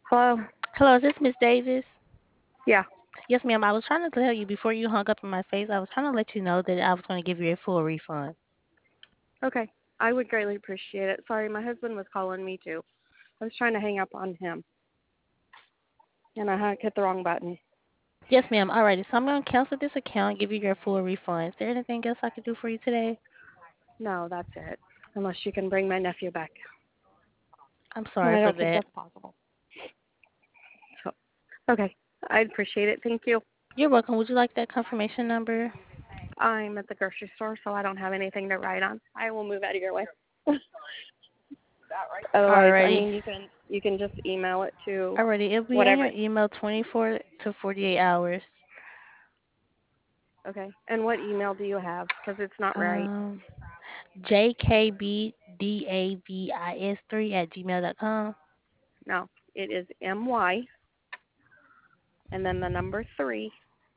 Hello? Hello, is this Miss Davis? Yeah. Yes, ma'am. I was trying to tell you before you hung up in my face. I was trying to let you know that I was going to give you a full refund. Okay. I would greatly appreciate it. Sorry, my husband was calling me too. I was trying to hang up on him, and I hit the wrong button. Yes, ma'am. Alrighty. So I'm going to cancel this account, give you your full refund. Is there anything else I could do for you today? No, that's it. Unless you can bring my nephew back. I'm And sorry I for don't think that. that's possible. So, okay. I'd appreciate it. Thank you. You're welcome. Would you like that confirmation number? I'm at the grocery store, so I don't have anything to write on. I will move out of your way. Otherwise, I Alrighty. mean, you can just email it to Alrighty. It'll be on your whatever. email 24 to 48 hours. Okay. And what email do you have? Because it's not right. Um, jkbdavis3 at gmail.com. No, it is MY and then the number 3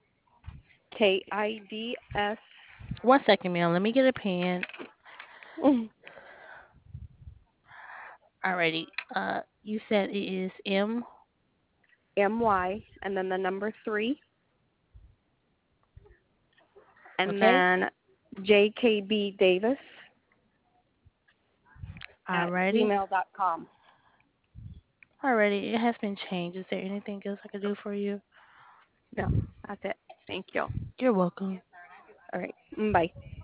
KIDS. 1 second, ma'am. Let me get a pen. Alrighty. You said it is M. MY and then the number 3 and Okay. then JKB Davis at Alrighty. gmail.com. Alrighty. It has been changed. Is there anything else I can do for you? No, that's it. Thank you. You're welcome. All right. Bye.